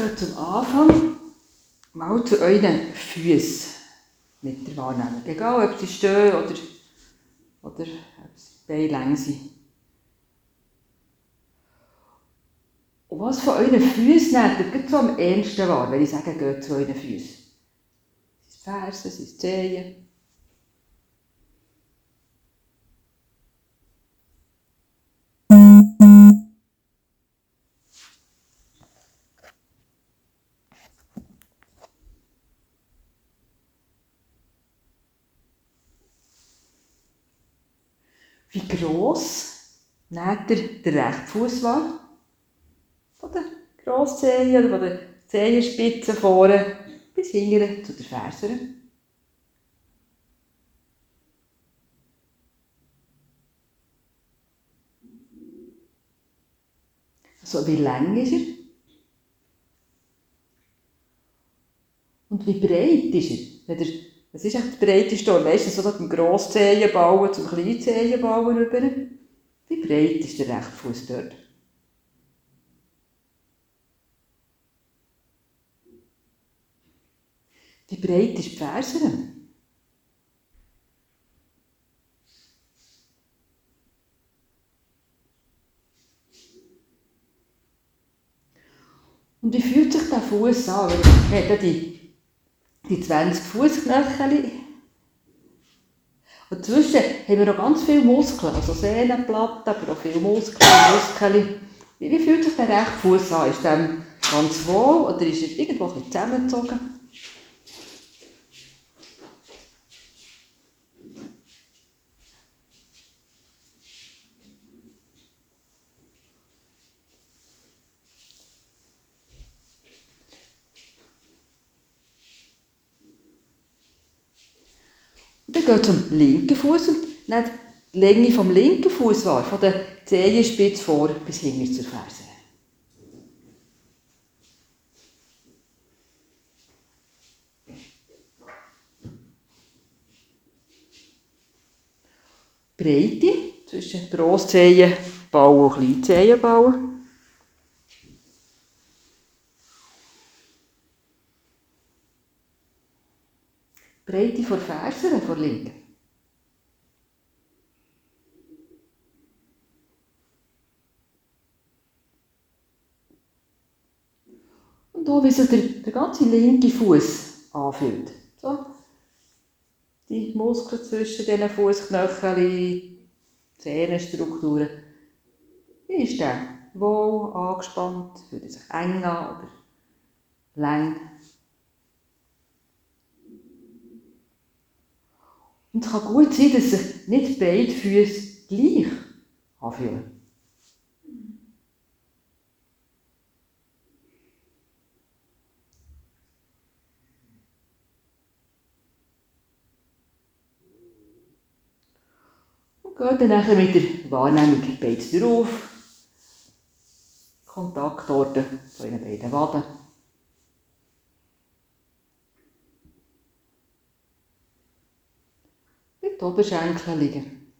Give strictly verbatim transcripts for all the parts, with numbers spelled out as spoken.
gehen zum Anfang mal zu euren Füßen mit der Wahrnehmung. Egal, ob sie stehen oder, oder ob sie beinlang sind. Und was von euren Füßen nehmt ihr so am ehesten wahr, wenn ich sage, geht zu euren Füßen? Sind es Fersen, sind es Zehen? Wie gross nehmt ihr den rechten Fuß wahr? Von den Grosszehen oder von den Zehenspitzen vorne bis hinten zu den Fersen. Also wie lang ist er? Und wie breit ist er? Was ist echt die breiteste? Meistens so vom Grosszehenballen zum Kleinzehenballen rüber. Wie breit ist der rechte Fuß dort? Wie breit ist die Ferse? Und wie fühlt sich der Fuß an? Er hat ja die die zwanzig Fußknöchel. Und dazwischen haben wir noch ganz viele Muskeln, also Sehnenplatten, aber auch viele Muskeln, Muskeln. Wie, wie fühlt sich der rechte Fuß an? Ist der ganz wohl oder ist er irgendwo ein bisschen zusammengezogen? Und dann geht es zum linken Fuß und nehmt die Länge vom linken Fuß wahr, von der Zehenspitze vor bis hinten zur Ferse. Breite zwischen Grosszehenballen und Kleinzehenballen. Breite vor Fersen, vor linken. Und hier, wie sich der, der ganze linke Fuß anfühlt. So. Die Muskeln zwischen diesen Fußknöcheln, Sehnenstrukturen. Wie ist der? Wohl, angespannt, fühlt er sich eng an oder lang? Und es kann gut sein, dass sich nicht beide Füße gleich anfühlen. Und geht dann nachher mit der Wahrnehmung beide drauf. Kontaktorte von den beiden Waden. Mit den Oberschenkeln liegen.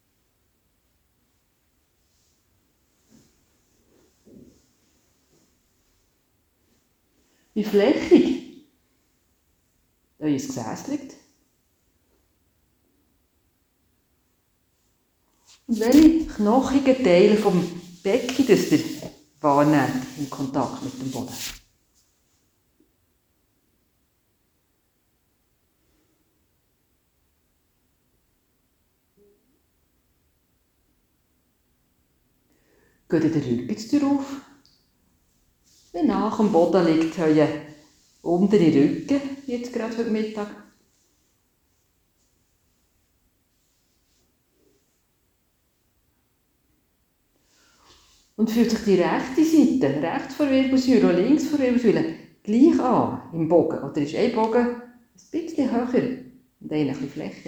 Wie flächig euer Gesäß liegt. Und welche knochigen Teile vom Becken das ihr wahrnehmt im Kontakt mit dem Boden. Geht der Rücken jetzt drauf? Wie nach dem Boden liegt euer untere Rücken, jetzt gerade heute Mittag. Und fühlt sich die rechte Seite, rechts vor Wirbelsäule und links vor Wirbelsäule, gleich an im Bogen? Oder ist ein Bogen ein bisschen höher und einer ein bisschen flächer?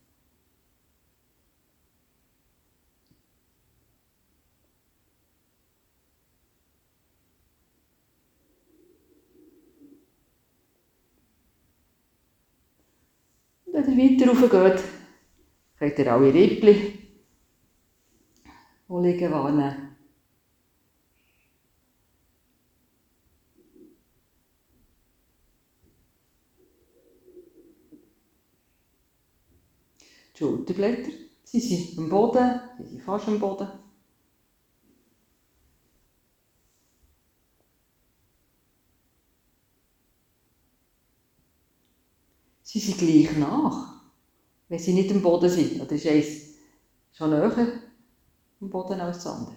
Und wenn ihr weiter rauf geht, könnt ihr alle Rippchen, die liegen, wahrnehmen. Schulterblätter. Sie sind am Boden, sie sind fast am Boden. Sie sind gleich nach, wenn sie nicht am Boden sind. Oder ist eins schon näher am Boden als das andere?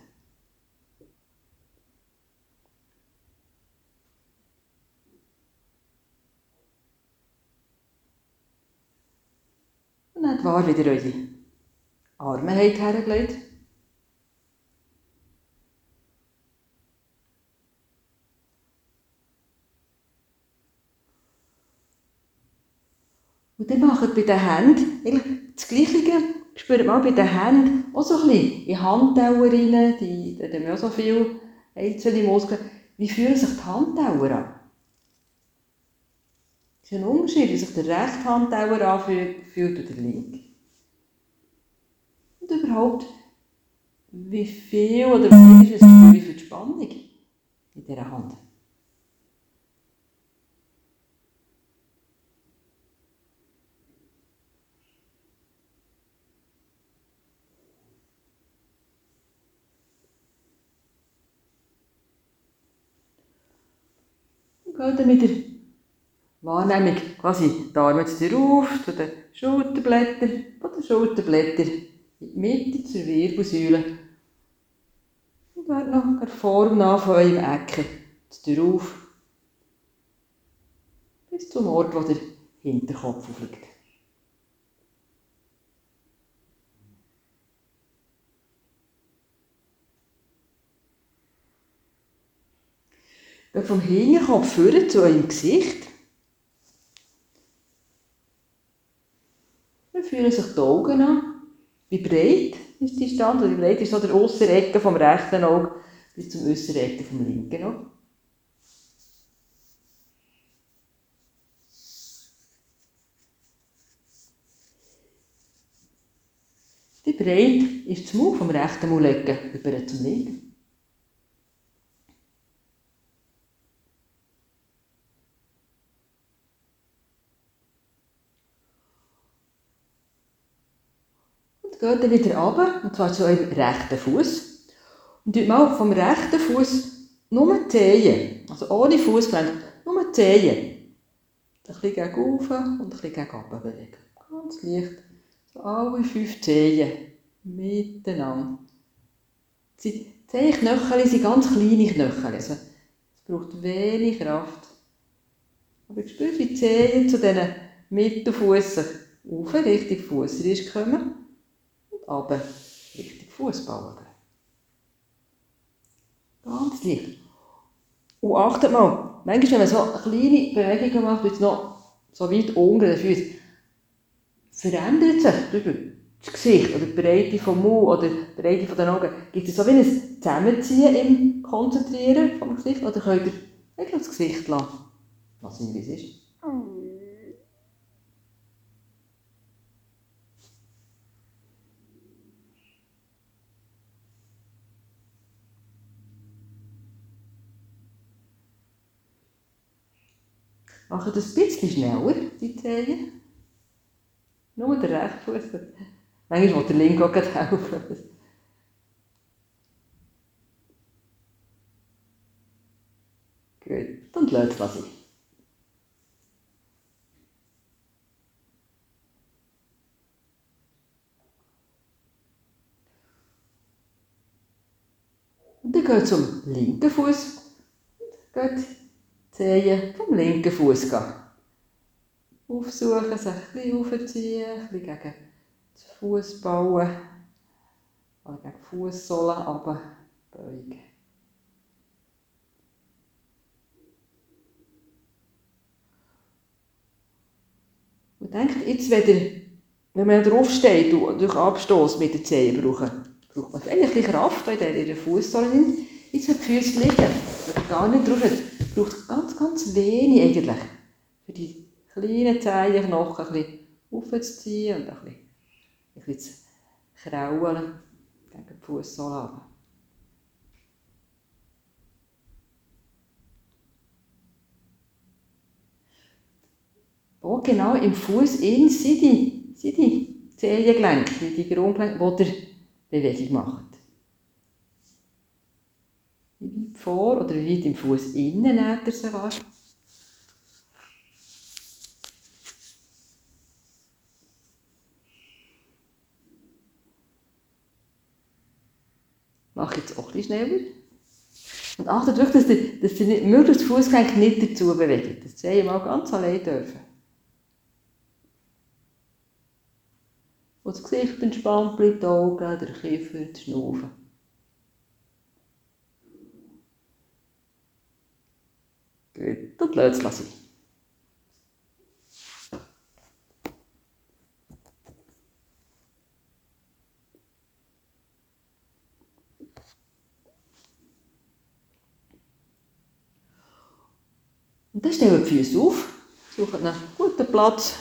Und dann war wieder eure Arme hergelegt. Und dann macht bei den Händen eigentlich das Gleiche. Spürt mal bei den Händen auch so ein bisschen in Handteller rein, die, da haben wir auch so viele einzelne Muskeln. Wie fühlen sich die Handteller an? Es ist ein Unterschied, wie sich der rechte Handteller anfühlt oder der linke. Und überhaupt, wie viel oder wie ist es für die Spannung in dieser Hand? Und geht dann mit der Wahrnehmung quasi die Arme zu dir auf, zu den Schulterblättern, von den Schulterblättern in die Mitte zur Wirbelsäule. Und geht noch der Form nach von eurem Ecken zu dir auf, bis zum Ort, wo der Hinterkopf aufliegt. Geht vom Hinterkopf führen zu eurem Gesicht. Dann fühlen sich die Augen an. Wie breit ist die Stand? Wie breit ist so der äußere Ecke vom rechten Auge bis zum äußeren Ecke vom linken Auge? Wie breit ist das Maul vom rechten Maulecken über zum linken? Und geht dann wieder runter, und zwar zu eurem rechten Fuß. Und tut mal vom rechten Fuß nur die Zehen, also ohne Fußgelenk, nur die Zehen. Ein bisschen gegen oben und ein bisschen gegen unten bewegen. Ganz leicht. So alle fünf Zehen miteinander. Die Zehenknöchel sind ganz kleine Knöchel. Also es braucht wenig Kraft. Aber ich spüre, wie die Zehen zu diesen Mittelfuß auf Richtung Fussrist kommen und runter Richtung Fußballen. Ganz leicht. Und achtet mal, manchmal, wenn man so kleine Bewegungen macht, wird es noch so weit unter den Füßen, verändert sich das Gesicht oder die Breite vom Mund oder die Breite der Augen. Gibt es so wie ein Zusammenziehen im Konzentrieren vom Gesicht oder könnt ihr eigentlich das Gesicht lassen, lassen wie es ist? Macht das ein bisschen schneller, die Zehen. Nur der rechte Fuß. Manchmal will der linke auch gleich helfen. Gut, dann lasst es sein. Und dann geht zum linken Fuß. Geht die Zehen vom linken Fuß aufsuchen, sich ein bisschen aufziehen, ein bisschen gegen die Fußballen oder gegen die Fußsohlen runterbeugen. Und denkt jetzt, wenn, ihr, wenn man drauf steht und durch Abstoß mit den Zehen braucht, braucht man eigentlich die Kraft, weil in der Fußsohle sind. Jetzt hat die Füße liegen, wenn gar nicht drauf ist, braucht ganz, ganz wenig eigentlich für die kleinen Zehenknochen ein bisschen aufzuziehen und ein bisschen, ein bisschen zu kraulen gegen die Fußsohle runter. Wo genau im Fuß innen sind die, sind die Zehengelenke, die Grundgelenke, die ihr Bewegung macht. Wie weit vor oder wie weit im Fuß innen näht ihr sie wahr? Mache jetzt auch ein bisschen schneller. Und achtet wirklich, dass ihr, dass ihr nicht, möglichst das Fußgelenk nicht dazu bewegt. Das Zehen mal ganz allein dürfen. Und das Gesicht entspannt bleibt, die Augen, der Kiefer, das Schnaufen. Gut, und lasst es sein. Und dann stellen wir die Füße auf, suchen einen guten Platz.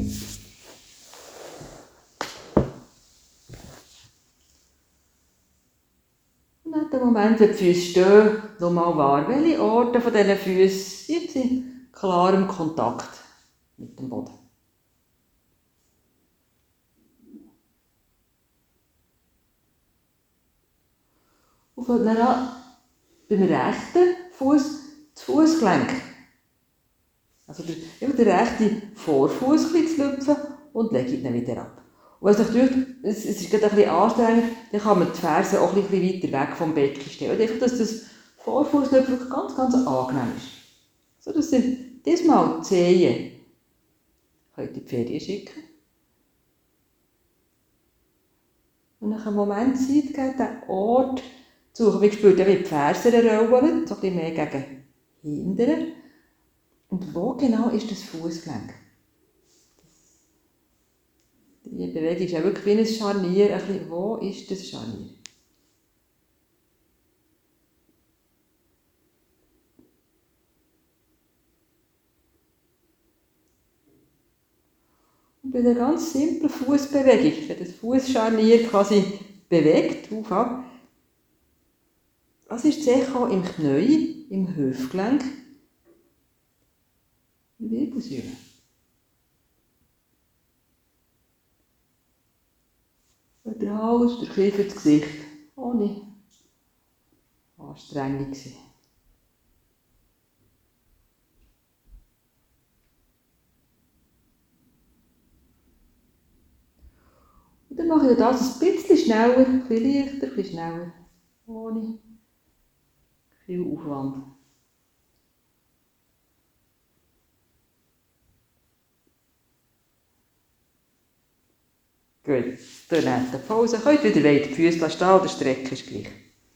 Und in dem Moment, wenn die Füße stehen, nochmal wahr, welche Orte von diesen Füßen sind in klarem Kontakt mit dem Boden. Und fangen wir an, beim rechten Fuß das Fußgelenk. Also der, der rechte Vorfuß zu lüpfen und legt ihn dann wieder ab. Und wenn es natürlich, es, es ist gerade ein bisschen anstrengend, dann kann man die Ferse auch ein bisschen weiter weg vom Becken stellen. Und einfach, dass das Vorfußlüpfen ganz, ganz angenehm ist. So, dass ihr diesmal die Zehen könnt in die Ferien schicken. Und nach einem Moment Zeit geht der Ort zu suchen. Wie spürt ihr, wie die Ferse rollen, so ein bisschen mehr gegen hinten. Und wo genau ist das Fußgelenk? Die Bewegung ist ja wirklich wie ein Scharnier. Ein bisschen, wo ist das Scharnier? Und bei der ganz simplen Fußbewegung, wenn das Fußscharnier quasi bewegt, auf, ab, was ist sicher im Knie, im Hüftgelenk, in der Wirbelsäule. Der Hals, der Kiefer, das Gesicht, ohne Anstrengung. Und dann mache ich das ein bisschen schneller, ein bisschen leichter, ein bisschen schneller, ohne viel Aufwand. Gut, dann nehmt ihr Pause. Könnt wieder weiter die Füße stehen, der Streck ist gleich.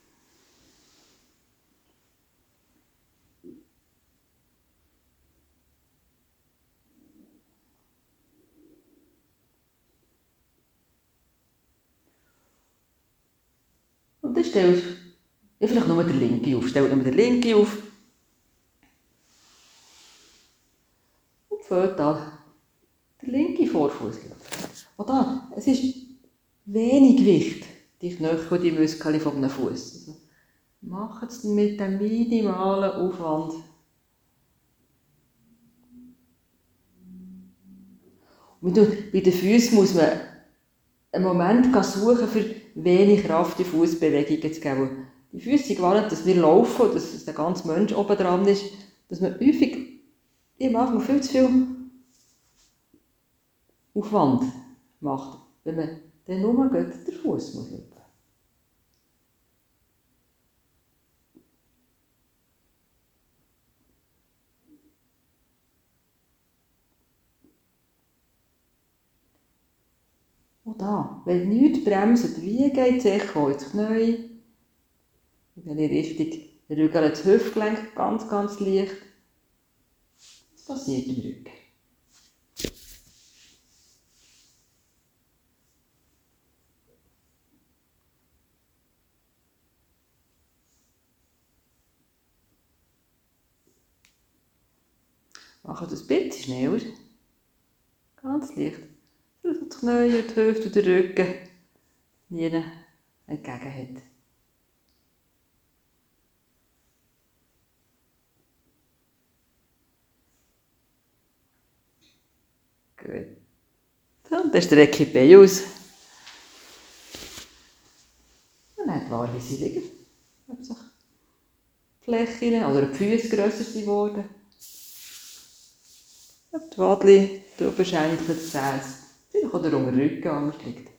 Und dann stellt ihr vielleicht nur den linken auf. Stellt nur den linken auf. Und fällt an der linke Vorfuß. Und da, es ist wenig Gewicht, die Knöchel und die Muskeln von einem Fuß. Also, macht es mit dem minimalen Aufwand. Und bei den Füßen muss man einen Moment suchen, für wenig Kraft in Fußbewegungen zu geben. Die Füße sind gewohnt, dass wir laufen, dass der ganze Mensch oben dran ist, dass man häufig am Anfang viel zu viel Aufwand macht, wenn man dann nur den Fuß muss hüpfen. Und da, wenn nichts bremst, wie geht es sicher ins Knie, in welche Richtung rügelt das Hüftgelenk ganz, ganz leicht. Was passiert im Rücken? Macht das ein bisschen schneller. Ganz leicht. Dass das Knie, die Hüfte und der Rücken nie entgegen hat. Gut. Und dann strecke ich die Beine aus. Und dann warme sie liegen. Ob sich die Flächen oder die Füße grösser sind geworden. Ob die Wadli, die Oberschenkel, das Gesäß. Vielleicht oder unter den Rücken anders liegt.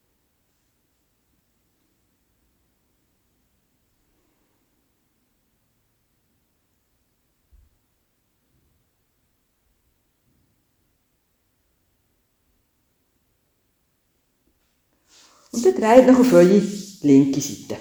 Und dann dreht noch auf eure linke Seite.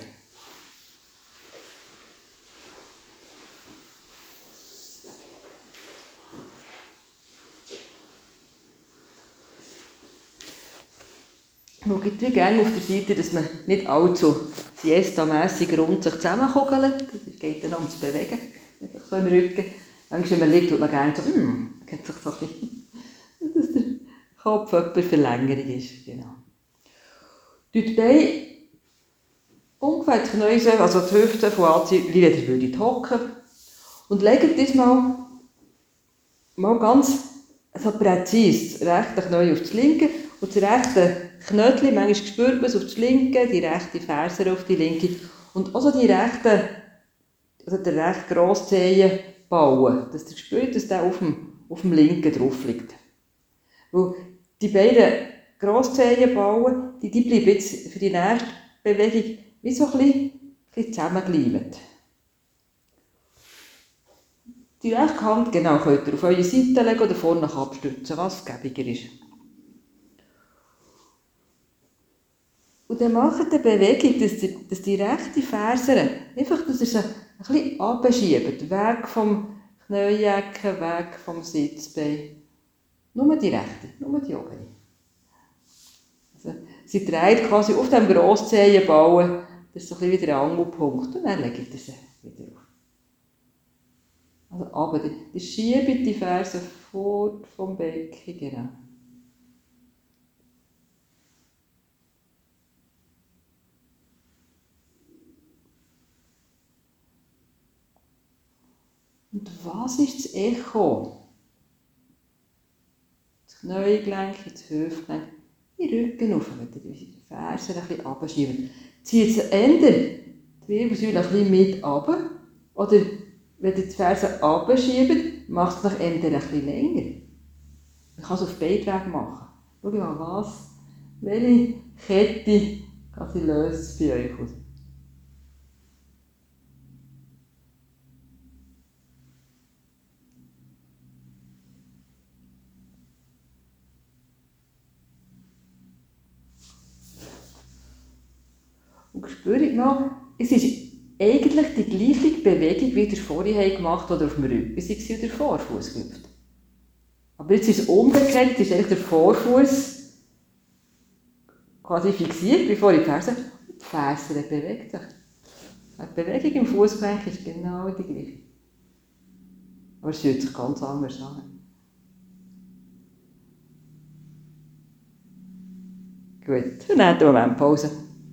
Schaut wie gerne auf der Seite, dass man nicht allzu siesta-mässig rund sich zusammenkugelt. Das geht dann ums Bewegen, so im Rücken. Manchmal, wenn man liegt, tut man gerne so, hm, geht sich so ein bisschen, dass der Kopf etwas Verlängerung ist. Genau. Die Beine ungefähr die Knie, also die Hüfte von anziehen, wie ihr würdet hocken. Und legt das mal, mal ganz so präzise, das rechte Knie auf das linke und das rechte Knöchel, manchmal spürt man es auf das linke, die rechte Ferse auf die linke und auch so die rechte, also der rechte Grosszehenballen, dass ihr spürt, dass der auf dem, auf dem linken drauf liegt. Weil die beiden Grosszehenballen, die, die bleiben jetzt für die nächste Bewegung wie so ein bisschen, ein bisschen zusammengeleimt. Die rechte Hand genau, könnt ihr auf eure Seite legen oder vorne abstützen, was gäbiger ist. Und dann macht die Bewegung, dass die, dass die rechte Ferse einfach, dass ihr sie ein bisschen abschiebt, weg vom Knieecken, weg vom Sitzbein. Nur die rechte, nur die obere. Also, sie dreht quasi auf dem Grosszehenballen, das ist so ein bisschen wie der Angelpunkt, und dann legt ihr sie wieder auf. Also, aber die, die schiebt die Ferse fort vom Becken, genau. Und was ist das Echo? Das Kniegelenk, das Hüftgelenk, die Rücken auf, wenn ihr die Ferse ein bisschen runterschiebt. Zieht sie ändern, die Wirbelsäule ein bisschen mit runter, oder wenn ihr die Ferse runterschiebt, macht es nach ändern ein bisschen länger. Man kann es auf beide Wege machen. Schau mal, was, welche Kette quasi löst bei euch aus. Und spürt mal, es ist eigentlich die gleiche Bewegung, wie ihr vorhin gemacht habt oder auf dem Rücken, sei es der Vorfuß hüpft. Aber jetzt ist es umgekehrt, jetzt ist eigentlich der Vorfuß quasi fixiert, bevor die Ferse, und die Ferse bewegt sich. Die Bewegung im Fußgelenk ist genau die gleiche. Aber es fühlt sich ganz anders an. Gut, und dann einen Moment Pause.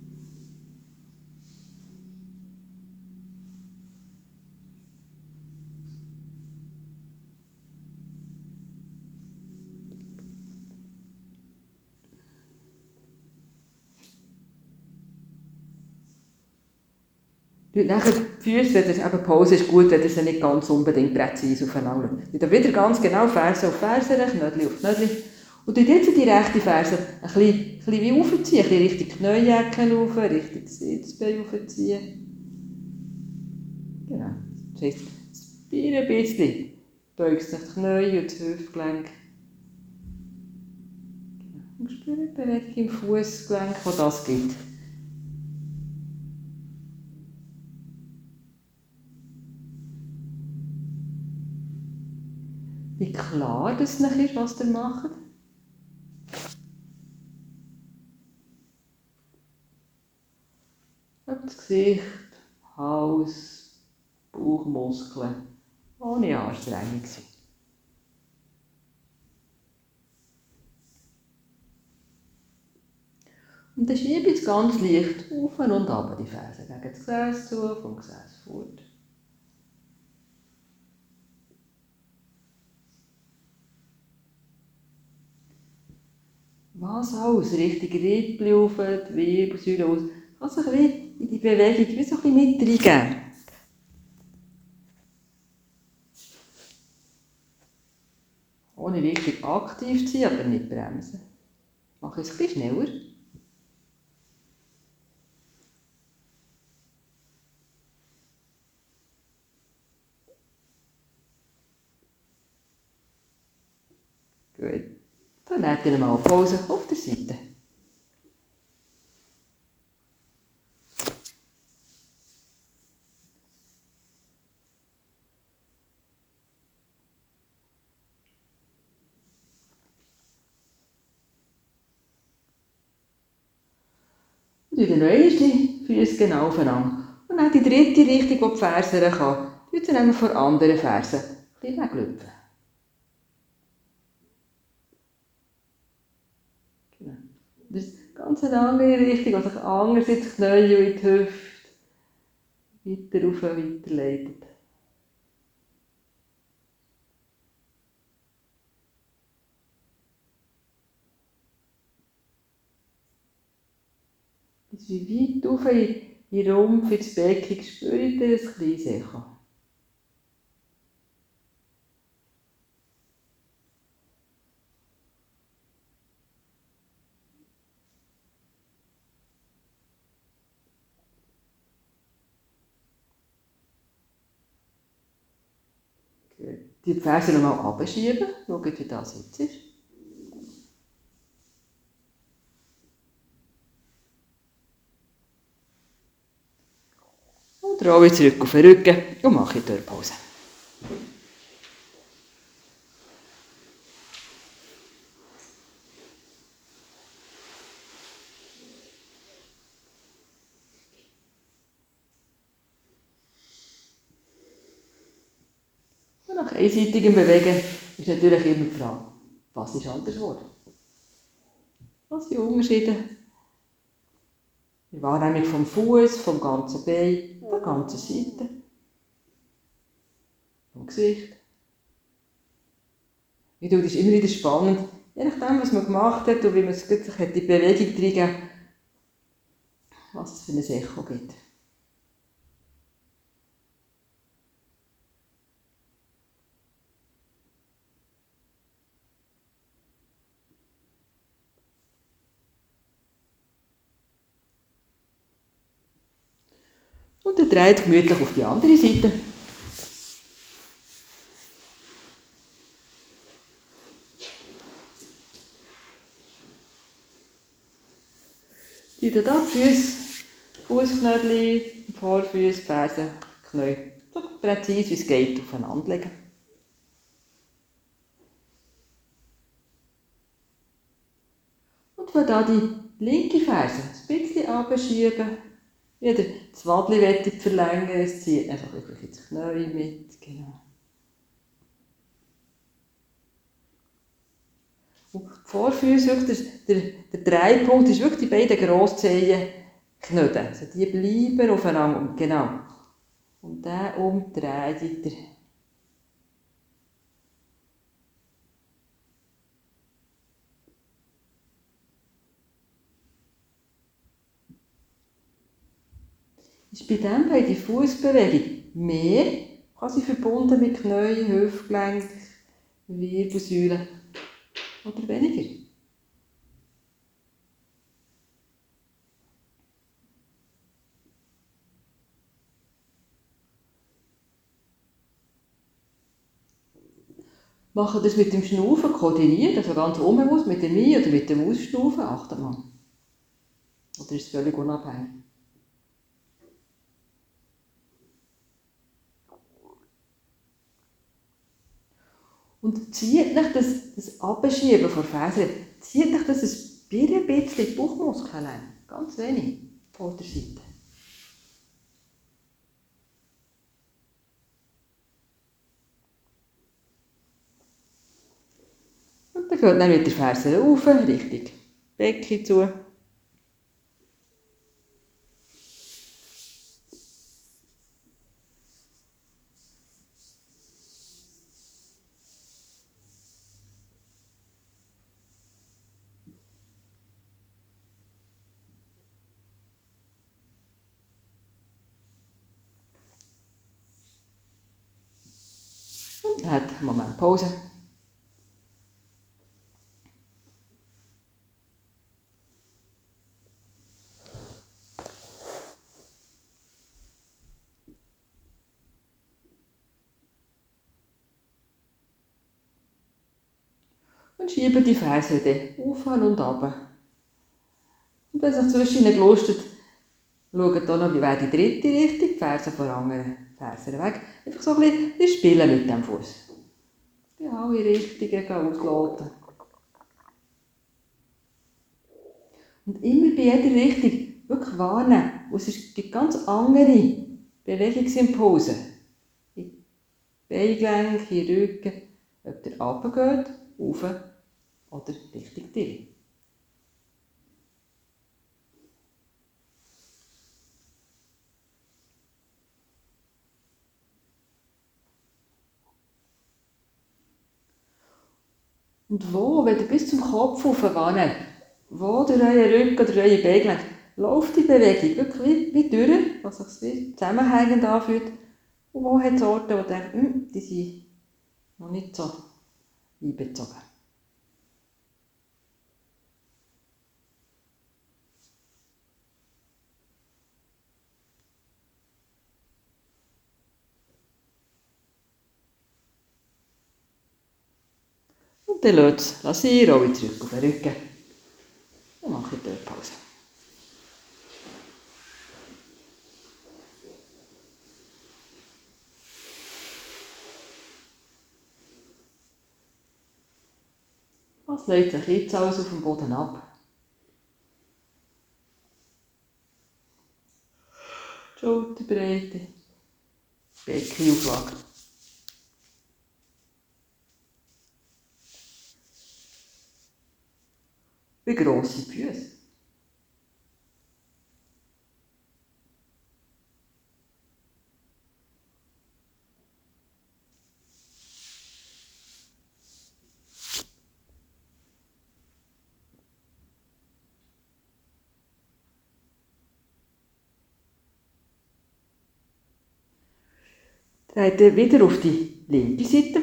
Und nachher die Füße, wenn das eben Pause ist gut, wenn ihr sie nicht ganz unbedingt präzise aufeinander legt. Dann wieder ganz genau Ferse auf Ferse, Knöchel auf Knöchel. Und dann jetzt die rechte Ferse ein bisschen, ein bisschen wie aufziehen, ein bisschen Richtung Knieecken rauf, Richtung Sitzbein aufziehen. Genau. Das heisst, das Bein ein bisschen beugt sich die Knie und das Hüftgelenk. Genau. Und spürt die Bewegung im Fußgelenk, die das gibt. Wie klar das noch ist, was ihr macht. Ob das Gesicht, Hals, Bauchmuskeln, ohne Anstrengung sind. Und dann schiebe ich es ganz leicht auf und runter die Ferse gegen das Gesäß zu, vom Gesäß fort. Was alles? Richtig Rippel rauf, die Wirbelsäule aus. Kannst du ein bisschen in die Bewegung wie so ein bisschen mit reingeben. Ohne richtig aktiv zu sein, aber nicht bremsen. Mach es ein bisschen schneller. Gut. Dann nehmt ihr mal eine Pause auf der Seite. Und wieder noch einmal die Füße genau aufeinander. Und dann die dritte Richtung, wo die Ferse kann. Tut sie nämlich vor anderen Fersen ein bisschen weglüpfen. Genau. Das ist ganz eine andere Richtung, was sich anders in die Knie und in die Hüfte weiter rauf, weiter leitet. Das ist wie weit rauf in den Rumpf, ins Becken, spürt ihr ein kleines Echo. Die Ferse nochmal abschieben, schaut, wie das jetzt ist. Und rolle ich zurück auf den Rücken und mache die Pause. Und nach einseitigem Bewegen ist natürlich immer die Frage, was ist anders geworden? Was sind Unterschiede? Die Wahrnehmung vom Fuß, vom ganzen Bein, der ganzen Seite, vom Gesicht. Ich finde, das ist immer wieder spannend, je nachdem, was man gemacht hat und wie man sich in die Bewegung reingegeben hat, was es für ein Echo gibt. Und dann dreht gemütlich auf die andere Seite. Wieder da die Füße, Fußknöchel, Vorfüße, Fersen, Knie. So präzise wie es geht aufeinander legen. Und von da die linke Ferse ein bisschen abschieben. Wieder das Wadli verlängern, es zieht einfach wirklich ins Knie mit. Genau. Und die Vorfüße, der, der, der Dreipunkt ist wirklich die beiden Grosszehen knödeln. Also die bleiben aufeinander. Genau. Und den umdreht ihr. Ist bei dem bei die Fußbewegung mehr quasi verbunden mit Knie, Hüftgelenk, Wirbelsäule oder weniger? Machen das mit dem Schnaufen koordiniert, also ganz unbewusst mit dem Ein- oder mit dem Ausschnaufen, achtet mal. Oder ist es völlig unabhängig? Und zieht euch das, das Abschieben von Fersen, zieht euch das ein bisschen die Bauchmuskeln ein. Ganz wenig. Von der Seite. Und dann geht dann mit der Ferse rauf, Richtung Becken zu. Er hat einen Moment Pause. Und schieben die Ferse dann auf und runter. Und wenn sich zwischen ihnen gelostet, schaut hier noch, wie wäre die dritte Richtung, die Ferse von anderen Fersen weg. Einfach so ein bisschen spielen mit dem Fuß. Die alle Richtungen ausloten. Und immer bei jeder Richtung wirklich warnen. Und es gibt ganz andere Bewegungsimpulse. In Beingelenk, in den Rücken. Ob der runtergeht, rauf oder Richtung Tier. Und wo, wenn ihr bis zum Kopf raufwandert, wo durch euren Rücken oder euer Beingelenk, läuft die Bewegung wirklich wie, wie durch, was sich wie zusammenhängend anfühlt. Und wo hat es Orte, wo ihr denkt, hm, die sind noch nicht so einbezogen. Und dann lasst es ihr auch wieder zurück auf den Rücken. Dann mache ich dort Pause. Was legt sich jetzt alles auf dem Boden ab? Schulterbreite, Beckenauflage. Wie grosse Füße. Dreht ihr wieder auf die linke Seite.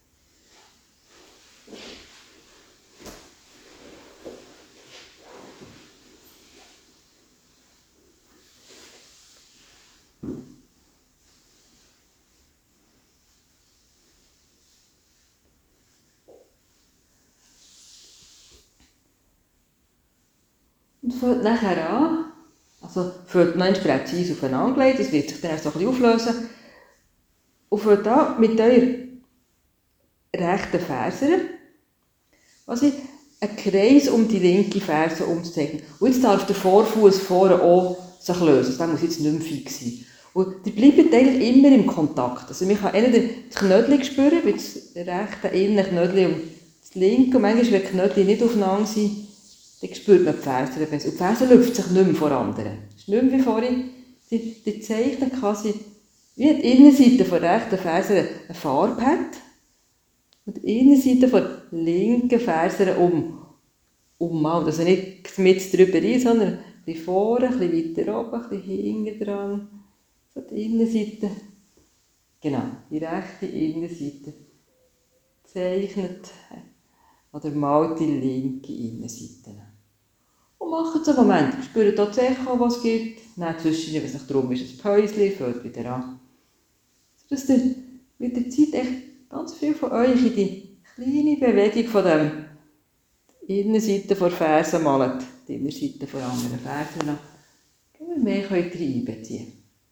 Und fängt nachher an, also fängt noch präzise aufeinander gelegt, das wird sich dann so ein bisschen auflösen. Und fängt an mit eurer rechten Ferse, also einen Kreis um die linke Ferse umzuzeichnen. Und jetzt darf der Vorfuß vorne auch sich lösen, das muss jetzt nicht mehr fix sein. Und die bleiben eigentlich immer im Kontakt. Also man kann entweder das Knödel spüren, wie das rechte Innenknödel und das linke, und manchmal, wenn die Knödel nicht aufeinander sind, dann spürt man die Ferse besser. Und die Ferse lüpft sich nicht mehr vor anderen. Es ist nicht mehr wie vorhin. Die, die zeichnen quasi, wie die Innenseite der rechten Ferse eine Farbe hat und die Innenseite der linken Ferse um, ummalt. Also nicht mit drüber rein, sondern ein bisschen vorne, ein bisschen weiter oben, ein bisschen hinten dran. So die Innenseite, genau, die rechte Innenseite zeichnet oder malt die linke Innenseite. Und macht es einen Moment. Spürt hier das Echo, was es gibt. Dann zwischen, wenn es nicht darum ist, ein Päuschen, fällt wieder an. Sodass ihr mit der Zeit echt ganz viel von euch in die kleine Bewegung von dem Innenseite der Ferse malt, die Innenseite von anderen Fersen noch, immer mehr könnt ihr einbeziehen.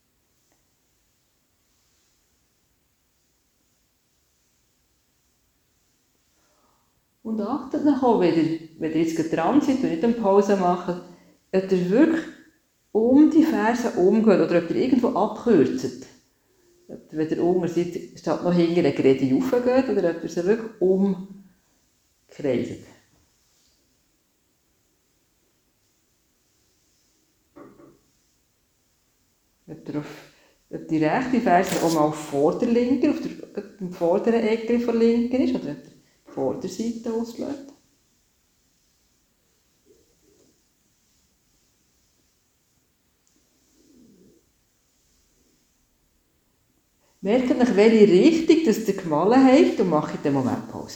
Und achtet noch auch, wenn ihr, wenn ihr jetzt dran seid und nicht eine Pause macht, ob ihr wirklich um die Ferse umgeht oder ob ihr irgendwo abkürzt. Ob ihr, wenn ihr unten seid, statt noch hinten eine Gerade raufgeht oder ob ihr sie wirklich umkreiset. Ob, ihr auf, ob die rechte Ferse auch mal vor der linken, auf der, im vorderen Ecke der linken ist oder ob ihr die Vorderseite auslässt. Merkt euch, welche Richtung das ihr gemalt habt und macht den Moment Pause.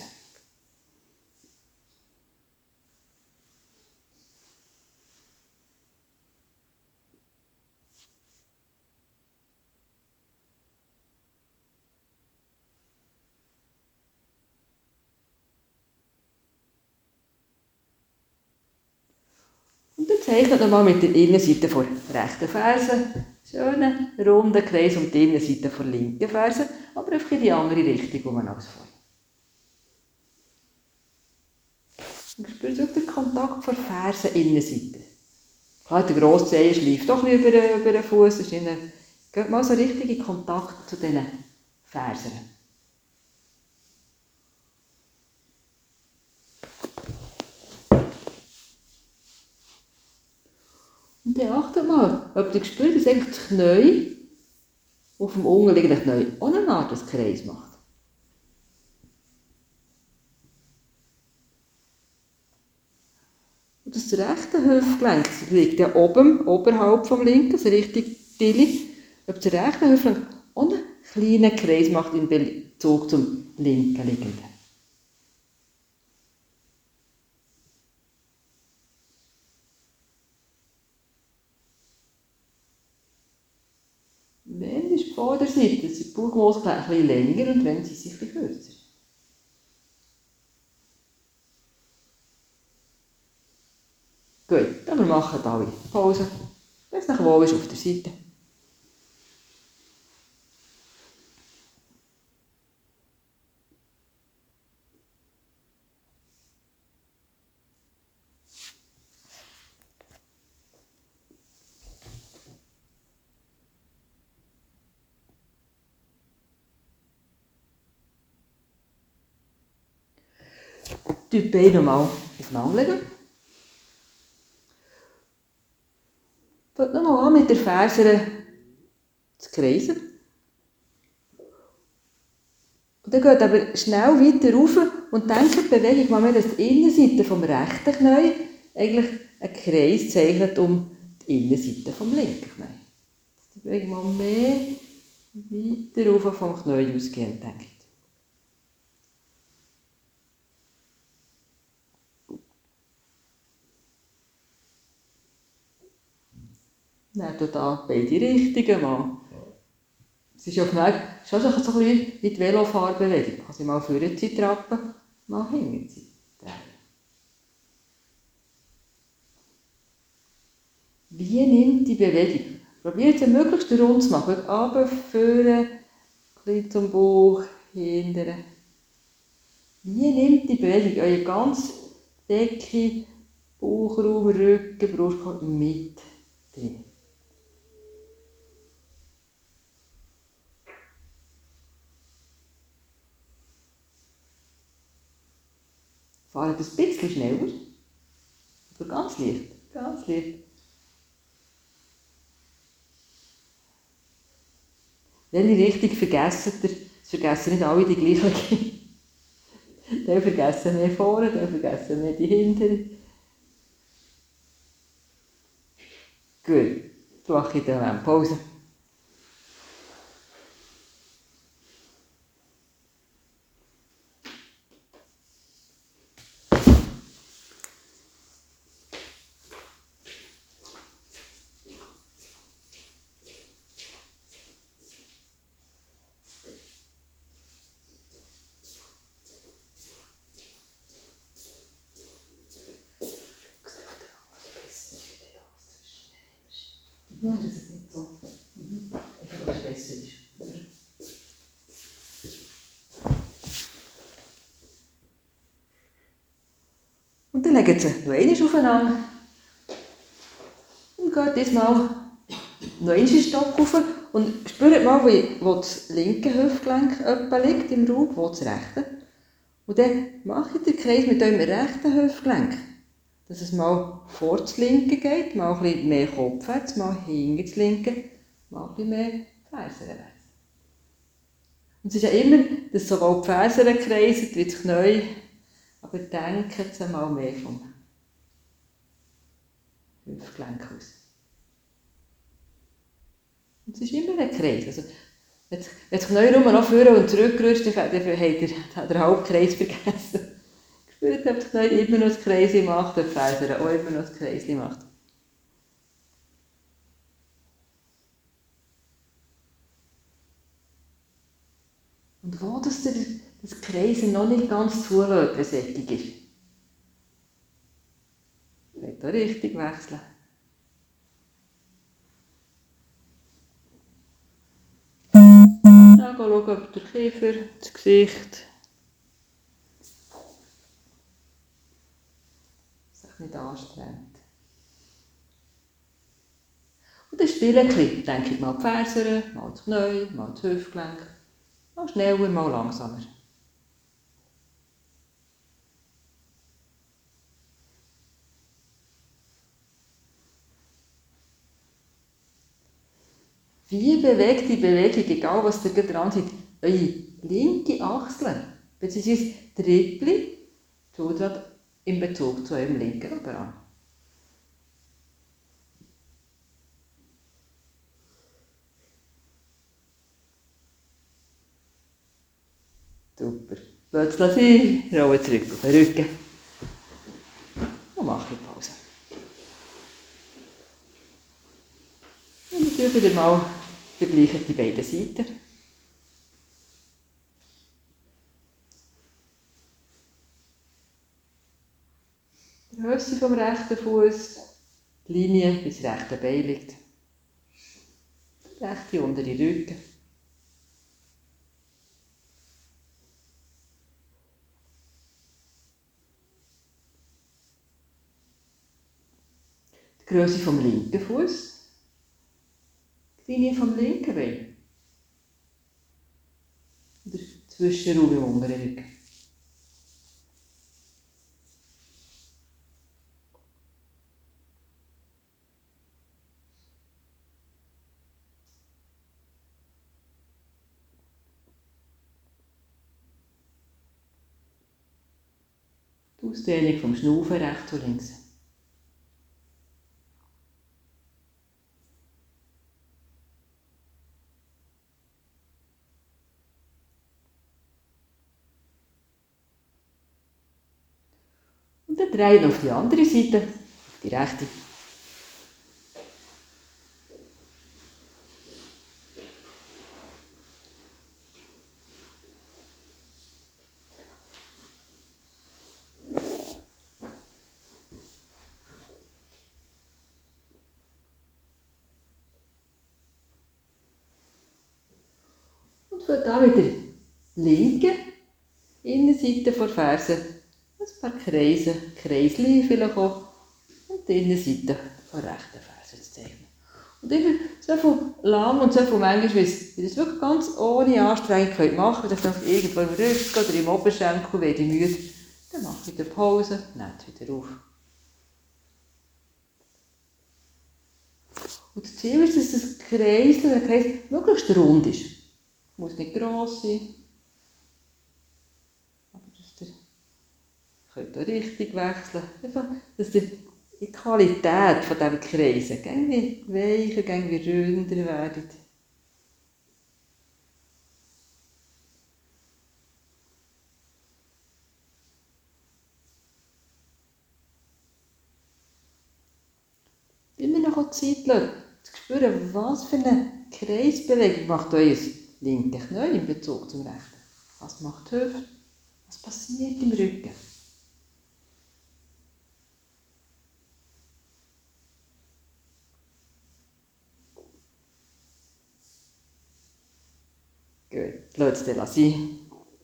Und dann zeichnet nochmal mit der Innenseite der rechten Ferse schönen runden Kreis um die Innenseite der linken Ferse, aber einfach in die andere Richtung um als vorher. Und spürt auch den Kontakt von der Ferseninnenseite. Klar, der grosse Zeh schleift doch über, über den Fuß. Geht mal so richtig in Kontakt zu diesen Fersen. Und dann achtet mal, ob ihr spürt, dass eigentlich das Knie auf dem unterliegenden Knie auch eine Art des Kreis macht. Und das rechte Hüftgelenk liegt ja oben, oberhalb vom linken, so richtig Tilly. Ob das rechte Hüftgelenk auch einen kleinen Kreis macht in Bezug zum linken liegenden. Wenn ist die Vorderseite, sind die Bauchmuskeln ein bisschen länger und wenn sie sich ein bisschen kürzer. Gut, dann wir machen alle Pause. Wenn es nach wohl ist auf der Seite. Die Beine nochmal aufeinanderlegen. Fangt nochmal an mit der Ferse zu kreisen. Und dann geht aber schnell weiter rauf und denkt die Bewegung mal mehr, dass die Innenseite vom rechten Knie eigentlich einen Kreis zeichnet um die Innenseite vom linken Knie. Die Bewegung mal mehr weiter rauf vom Knie ausgehend denkt. Dann tut da beide Richtungen mal. Es ist auf dem Weg schon so ein bisschen wie die Velofahrbewegung. Also mal vorne zu trappen, mal hinten zu drehen. Wie nimmt die Bewegung? Probiert sie möglichst rund zu machen. Runter, vorne, ein zum Bauch, hinten. Wie nimmt die Bewegung euer ganz Decke, Bauchraum, Rücken, Brustkorb mit drin? Fahrt ein bisschen schneller. Oder ganz leicht. Ganz leicht. Welche Richtung vergessen ihr? Es vergessen nicht alle die gleiche. Dann vergessen wir vorne, dann vergessen wir die hintere. Gut. Jetzt mache ich dann Pause. Ja, das ist nicht so. Mhm. Ich glaube, besser ist. Und dann legen Sie noch einmal aufeinander. Und geht diesmal noch einmal in den Stock rauf. Und spürt mal, wo das linke Hüftgelenk etwa liegt im Raum, wo das rechte. Und dann macht den Kreis mit eurem rechten Hüftgelenk. Dass es mal vor das linke geht, mal ein bisschen mehr kopfwärts, mal hinter das linke, mal ein bisschen mehr fersenwärts. Und es ist ja immer, dass sowohl die Fersen kreisen wie das Knie, aber denken Sie mal mehr vom Hüftgelenk aus. Und es ist immer ein Kreis. Also Wenn wenn sich neu rum noch vorne und zurückrutscht, dann habt ihr den Halbkreis vergessen. Spürt, ob sich neu immer noch das Kreis macht, ob Ferser auch immer noch das Kreis macht. Und wo das, der, das Kreis noch nicht ganz zulässt, wenn es sättig ist. Vielleicht auch richtig wechseln. Ja, schauen, ob der Kiefer, das Gesicht sich nicht anstrengt. Und dann spielen ein bisschen. Denke ich mal die Fersen, mal das Knie, mal das Hüftgelenk. Mal schneller, mal langsamer. Wie bewegt die Bewegung, egal was ihr dran seid, eure linke Achsel, beziehungsweise Trippel, Schulter in Bezug zu eurem linken Oberarm. Super. Lasst es sein, rollen zurück auf den Rücken. Und mache Pause. Und natürlich wieder mal vergleichen die beiden Seiten. Die Höhe vom rechten Fuß, die Linie bis das rechte Bein liegt. Der rechte untere Rücken. Die Größe vom linken Fuß. Die Linie vom linken Bein. Und der Zwischenraum im unteren Rücken. Die Ausdehnung vom Schnaufen rechts und links. Und dann drehen auf die andere Seite, auf die rechte. Und für da wieder linke Innenseite der Ferse ein paar Kreise, Kreisli vielleicht auch, und die Innenseite der rechten Ferse zu zeichnen. Und immer so viel lang und so viel manchmal, wie ihr das wirklich ganz ohne Anstrengung könnt machen könnt, dass ihr irgendwo im Rücken oder im Oberschenkel werde müde, dann mache ich wieder Pause, nehmt wieder auf. Und das Ziel ist, dass das Kreisel, der Kreis möglichst rund ist. Es muss nicht gross sein. Aber dass ihr könnt auch richtig wechseln. Einfach, dass ihr die Qualität von diesem Kreisen irgendwie weicher, irgendwie runder werdet. Immer noch Zeit lassen, zu spüren, was für eine Kreisbewegung macht euer linkes Knie in Bezug zum rechten. Was macht die Hüfte? Was passiert im Rücken? Gut, lasst es sein.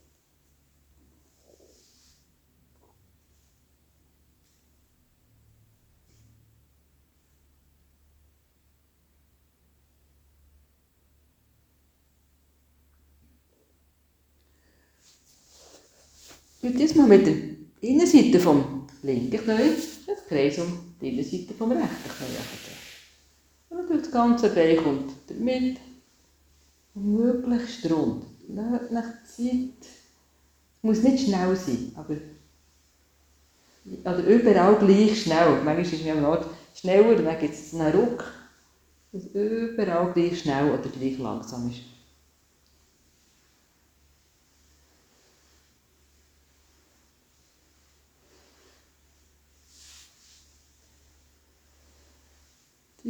Und diesmal mit der Innenseite vom linken Knie das Kreis um die Innenseite vom rechten Knie anziehen. Und durch das ganze Bein kommt damit möglichst rund. Lasst nach Zeit. Es muss nicht schnell sein, aber oder überall gleich schnell. Manchmal ist es am Ort schneller, dann gibt es einen Ruck, dass überall gleich schnell oder gleich langsam ist.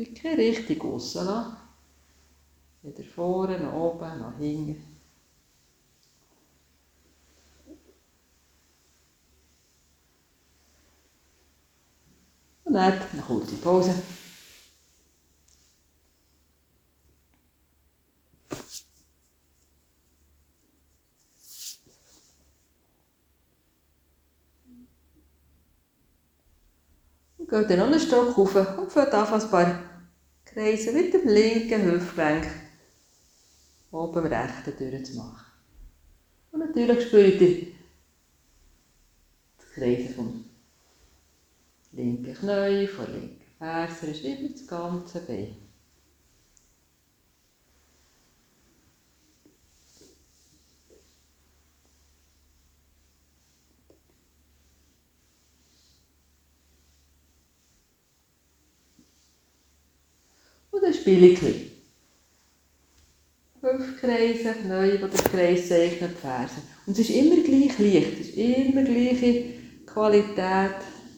Tut keine Richtung rauslassen. Weder vorne, nach oben, nach hinten. Und dann eine kurze Pause. Und geht dann noch einen Stock rauf und fängt an, ein paar Kreise mit dem linken Hüftgelenk oben am rechten durchzumachen. Und natürlich spürt ihr die Kreise vom linken Knie, von der linken Ferse, ist immer das ganze Bein. Und dann spiele ich ein bisschen. Hüftkreise, Knie, wo der Kreis zeichnet, die Ferse. Und es ist immer gleich leicht, es ist immer gleiche Qualität.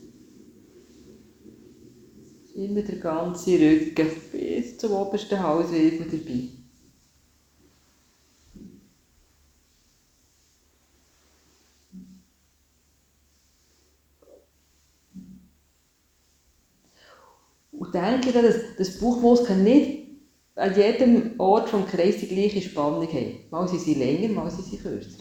Es ist immer der ganze Rücken bis zum obersten Halswirbel dabei. Und denke daran, dass das Bauchmuskel nicht an jedem Ort vom Kreis die gleiche Spannung haben. Mal sind sie länger, mal sind sie kürzer.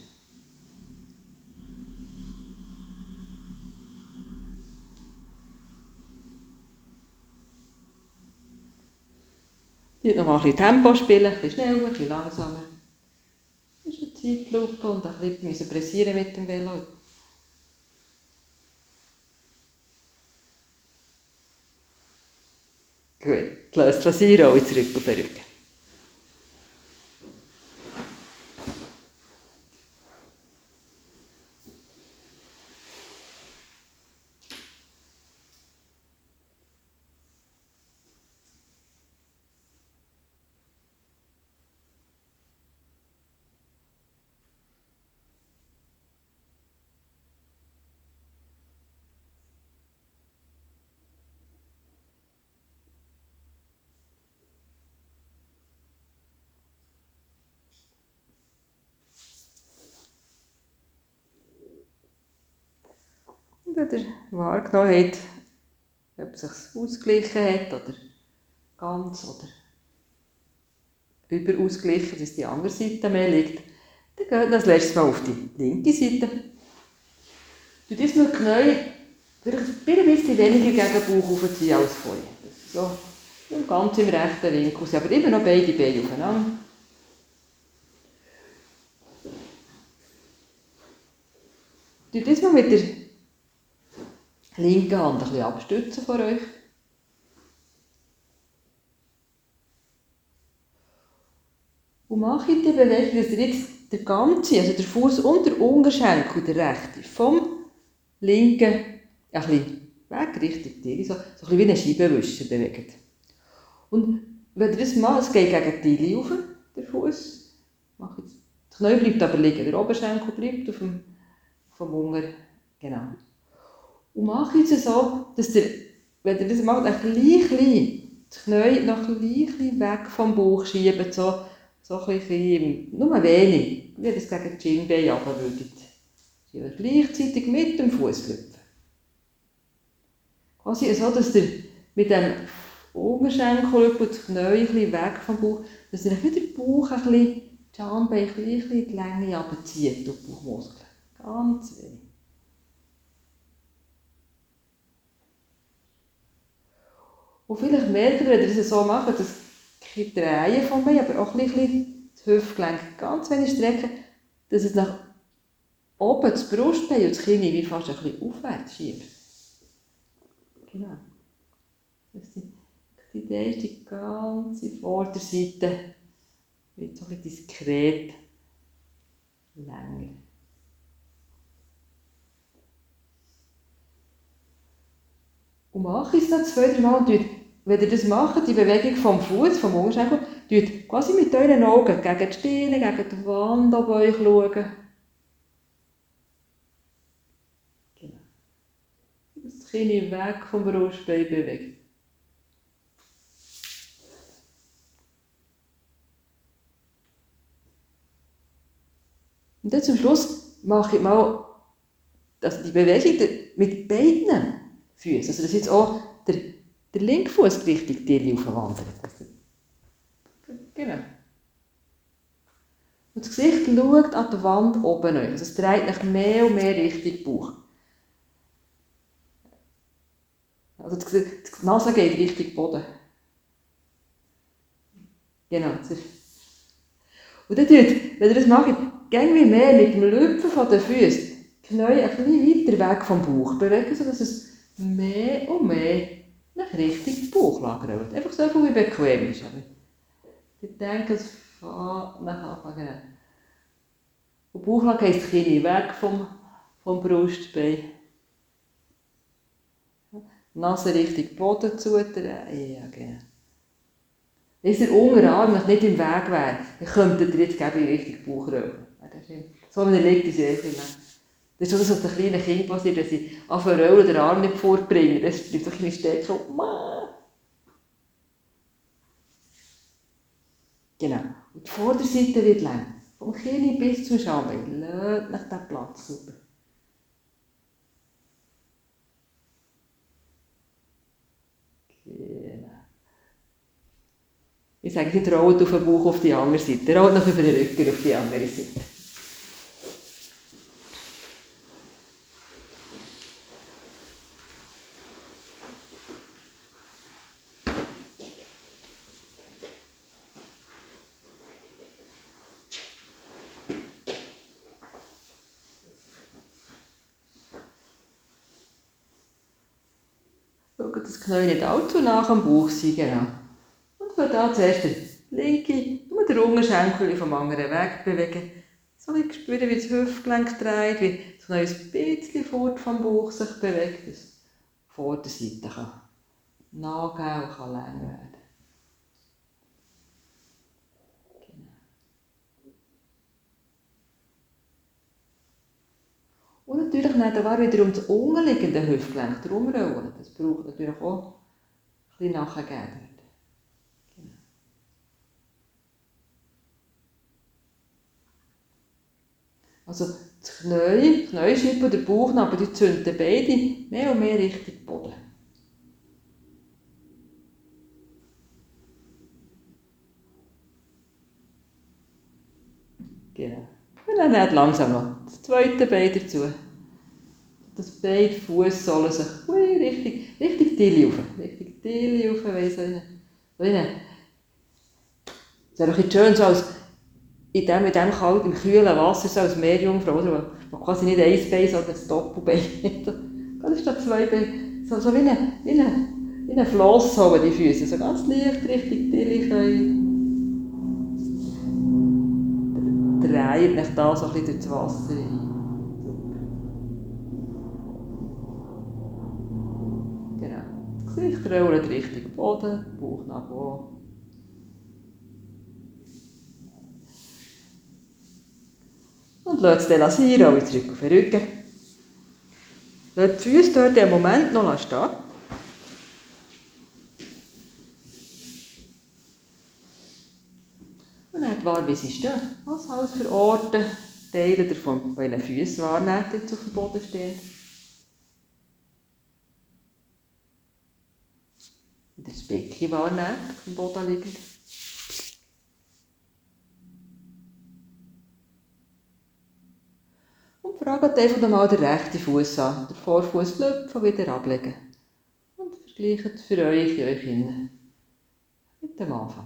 Ich noch mal ein bisschen Tempo spielen, ein bisschen schneller, ein bisschen langsamer. Das ist eine Zeitlupe und ein bisschen pressieren mit dem Velo. Gut, lass es sein, roll zurück auf den Rücken. Und wenn ihr wahrgenommen habt, ob es sich ausgeglichen hat oder ganz oder überausgeglichen, dass die andere Seite mehr liegt, dann geht das letztes Mal auf die linke Seite. Du jetzt noch die Knie vielleicht ein bisschen weniger gegen den Bauch aufziehen als vorher. So, ganz im rechten Winkel sind, aber immer noch beide Beine aufeinander. Du jetzt mal mit der linken Hand ein bisschen abstützen vor euch. Und macht die Bewegung, dass ihr jetzt der ganze, also der Fuß und der Unterschenkel, der rechte, vom linken ein bisschen weg Richtung Tiere, so, so ein bisschen wie ein Scheibenwischer bewegt. Und wenn ihr das macht, es geht gegen die Tiere rauf, der Fuß. Das Knie bleibt aber liegen, der Oberschenkel bleibt auf dem, vom Unger. Genau. Und macht es so, dass ihr, wenn ihr das macht, ein bisschen das Knie noch ein bisschen weg vom Bauch schiebt, so, so ein bisschen, nur wenig, wie ihr das gegen die Schienbein runter würdet. Sie gleichzeitig mit dem Fuß lüpfen. Quasi so, dass ihr mit dem Oberschenkel und das Knie ein bisschen weg vom Bauch, dass ihr wieder den Bauch ein bisschen, die Schambein ein bisschen in die Länge runterzieht durch die Bauchmuskeln. Ganz wenig. Und vielleicht merkt ihr, wenn ihr das so macht, dass die Drehen von mir, aber auch ein bisschen das Hüftgelenk ganz wenig strecken, dass es nach oben das Brustbein und das Kinn wie fast ein bisschen aufwärts schiebt. Genau. Das ist die, die Idee ist, die ganze Vorderseite wird so ein bisschen diskret länger. Und mache es dann zwei, drei Mal und wenn ihr das macht, die Bewegung vom Fuß, vom Unterschenkel, tut quasi mit euren Augen gegen die Stirn, gegen die Wand auf euch schauen. Genau. Das Kinn weg vom Brustbein bewegt. Und dann zum Schluss mache ich mal also die Bewegung mit beiden Füßen. Also dass jetzt auch der, der linke Fuß richtig die aufwandert. Genau. Und das Gesicht schaut an der Wand oben rein. Also es dreht sich mehr und mehr Richtung Bauch. Also die Nase geht Richtung Boden. Genau. Und dann tut, wenn ihr das macht, gehen wir mehr mit dem Lüpfen der Füße die Knie ein bisschen weiter weg vom Bauch bewegen, sodass es mehr und mehr nach Richtung Bauch lagert. Einfach so viel wie bequem ist. Ich denke, es fängt nach an. Und Bauchlage heisst Knie weg vom, vom Brustbein. Nase Richtung Boden zudrehen. Ja, genau. Wenn der Unterarm noch nicht im Weg wäre, dann könntet ihr jetzt in Richtung Bauch rauchen. So wie er liegt, ist er viel. Das ist so, dass es den kleinen Kind passiert, dass sie anfangen rollen, den Arm nicht vorbringen. Das bleibt so ein bisschen stecken. Genau. Und die Vorderseite wird lang. Vom Kinn bis zum Schambein. Lasst nach diesem Platz. Super. Genau. Ich sage nicht, rollt auf den Bauch auf die andere Seite. Rollt noch über den Rücken auf die andere Seite. Schaut, dass das Knie nicht allzu nah am Bauch sein, genau. Und von da zuerst den linken, nur den Unterschenkel vom anderen Weg bewegen. So ein bisschen spüren, wie das Hüftgelenk dreht, wie so ein bisschen fort vom Bauch sich bewegt, dass die Vorderseite kann nachgeben und kann lang werden. Genau. Und natürlich dann wieder um das unterliegende Hüftgelenk herumrollen. Das braucht natürlich auch ein bisschen nachgeben. Also das Knie, die Kniescheibe und der Bauch, aber die zünden beide mehr und mehr Richtung Boden. Genau. Und dann nehmt langsam noch das zweite Bein dazu. Dass beide Fußsohlen sich Richtung, Richtung Tilly rauf. Richtung Tilly rauf, weiss ich nicht. So es ist doch schön, so als in dem, in dem kalten, im kühlen Wasser, so als Meerjungfrau, oder? Man quasi nicht ein Bein, sondern ein Doppelbein. Das ist da zwei Beine. So, so wie eine, wie eine, wie eine Floss haben die Füße. So ganz leicht Richtung Tilly können. Dreht mich da so ein bisschen durchs Wasser rein. Genau. Das Gesicht rollt Richtung Boden, Bauch nach oben. Und lasst es lassieren, auch zurück auf den Rücken. Lasst die Füße dort im Moment noch stehen. Und dann wahr, wie sie stehen. Was alles für Orte, Teile davon, bei den Füßen wahrnehmen, die jetzt auf dem Boden stehen. Und das Becken wahrnehmen, auf dem Boden liegt. Und fragt einfach mal den rechten Fuß an. Den Vorfuß lüpfen, wieder ablegen. Und vergleicht für euch in euch innen. Mit dem Anfang.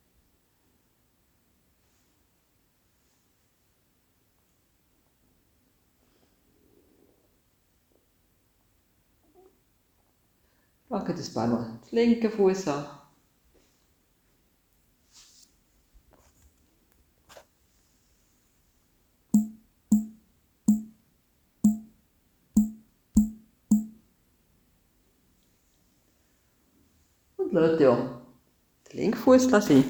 Fragt ein paar Mal den linken Fuß an. Und lasst ja den linken Fuß sein.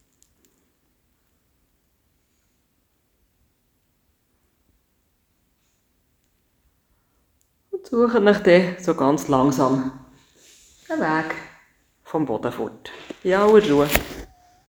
Und sucht nach dem so ganz langsam den Weg vom Boden fort. In aller Ruhe.